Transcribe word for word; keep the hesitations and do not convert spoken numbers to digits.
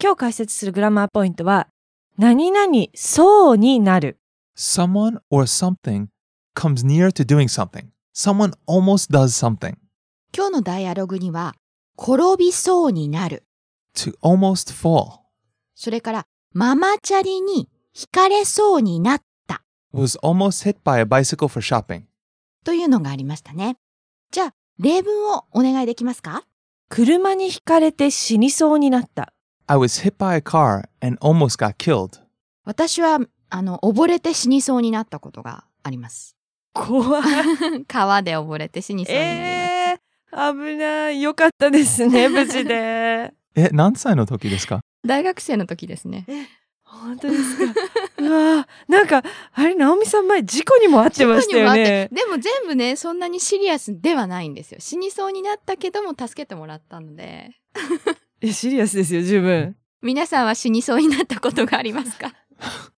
今日解説するグラマーポイントは、何々そうになる。 Someone or something comes near to doing something. Someone almost does something. 今日のダイアログには、転びそうになる。 To almost fall. それから、ママチャリにひかれそうになった。 Was almost hit by a bicycle for shopping. というのがありましたね。じゃあ、例文をお願いできますか？ 車にひかれて死にそうになった。 I was hit by a car and almost got killed. 私は、あの、溺れて死にそうになったことがあります。 怖い。 川で溺れて死にそうになります。 えー、危ない。よかったですね、無事で。 え、何歳の時ですか？ 大学生の時ですね。 え、本当ですか？うわ、なんか、あれ、直美さん前、事故にも遭ってましたよね。 でも全部ね、そんなにシリアスではないんですよ。死にそうになったけども、助けてもらったので。 え、シリアスですよ、十分。 皆さんは死にそうになったことがありますか？